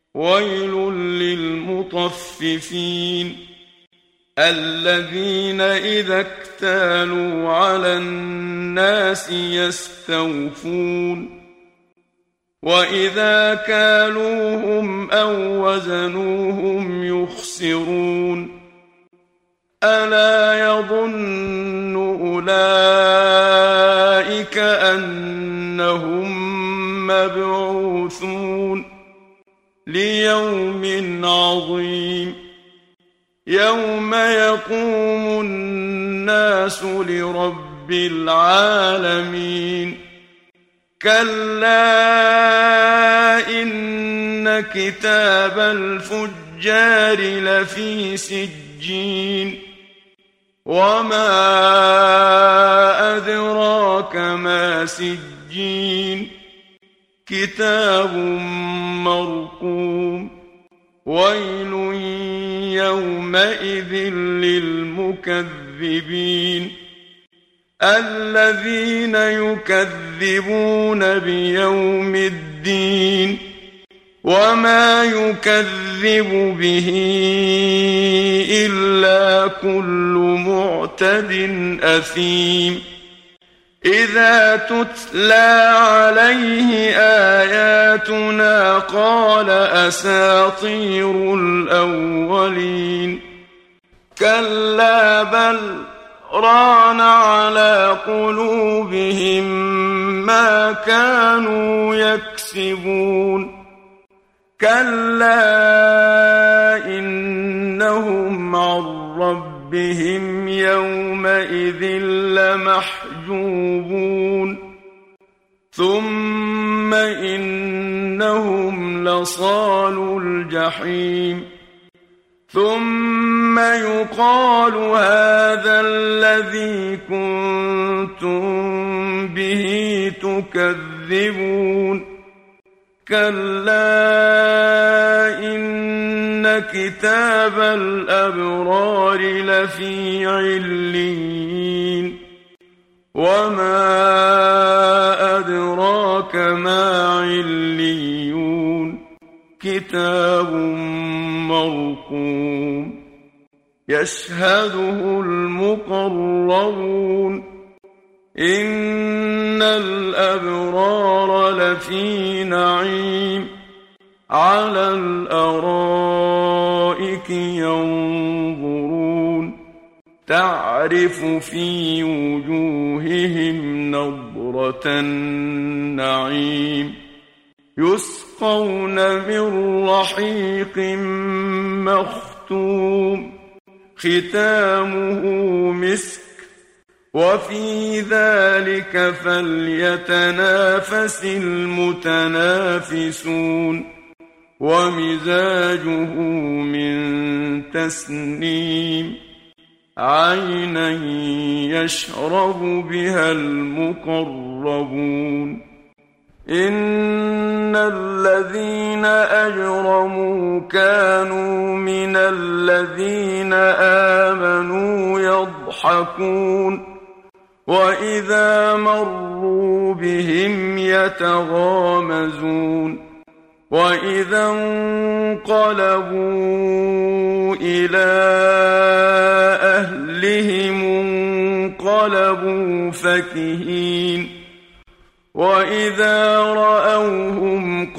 ويل للمطففين الذين إذا اكتالوا على الناس يستوفون وإذا كالوهم أو وزنوهم يخسرون ألا يظن أولئك أنهم مبعوثون ليوم عظيم يوم يقوم الناس لرب العالمين كلا إن كتاب الفجار لفي سجين وما أدراك ما سجين كتاب مرقوم ويل يومئذ للمكذبين الذين يكذبون بيوم الدين وما يكذب به إلا كل معتد أثيم إذا تتلى عليه آياتنا قال أساطير الأولين كلا بل ران على قلوبهم ما كانوا يكسبون كلا إنهم عن ربهم يومئذ لمحجوبون ثم إنهم لصالو الجحيم ثم يقال هذا الذي كنتم به تكذبون كلا إن كتاب الأبرار لفي عليين وما أدراك ما عليون كتاب مرقوم يشهده المقربون إن الأبرار لفي نعيم على الأرائك ينظرون تعرف في وجوههم نضرة النعيم يسقون من رحيق مختوم ختامه مسك وفي ذلك فليتنافس المتنافسون ومزاجه من تسنيم عينا يشرب بها المقربون إن الذين أجرموا كانوا من الذين آمنوا يضحكون وإذا مروا بهم يتغامزون وإذا انقلبوا إلى أهلهم انقلبوا فكهين وإذا رأوهم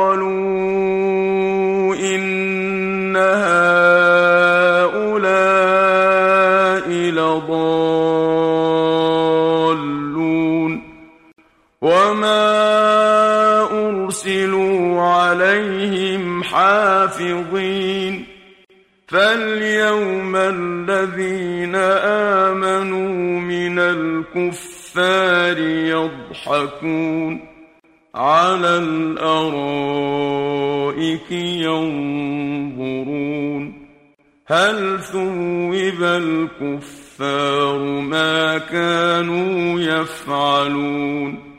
قالوا إن هؤلاء لضالون وما أرسلوا عليهم حافظين فاليوم الذين آمنوا من الكفار يضحكون على الأرائك ينظرون هل ثوب الكفار ما كانوا يفعلون